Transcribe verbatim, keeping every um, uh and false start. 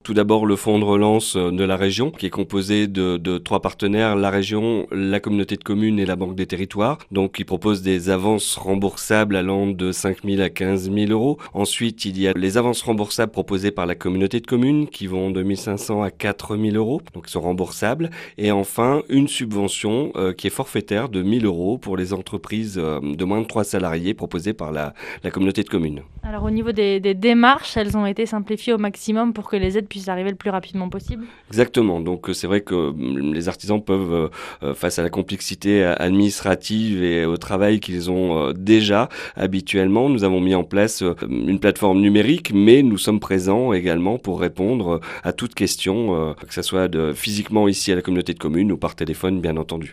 Tout d'abord, le fonds de relance de la région, qui est composé de, de trois partenaires, la région, la communauté de communes et la Banque des territoires. Donc, qui propose des avances remboursables allant de cinq mille à quinze mille euros. Ensuite, il y a les avances remboursables proposées par la communauté de communes, qui vont de mille cinq cents à quatre mille euros, donc ils sont remboursables. Et enfin, une subvention euh, qui est forfaitaire de mille euros pour les entreprises euh, de moins de trois salariés proposées par la, la communauté de communes. Alors au niveau des, des démarches, elles ont été simplifiées au maximum pour que les aides puissent arriver le plus rapidement possible. Exactement. Donc c'est vrai que les artisans peuvent, euh, face à la complexité administrative et au travail qu'ils ont euh, déjà habituellement, nous avons mis en place euh, une plateforme numérique, mais nous sommes présents également pour répondre à toute question, euh, que ce soit de, physiquement ici à la communauté de communes ou par téléphone, bien entendu.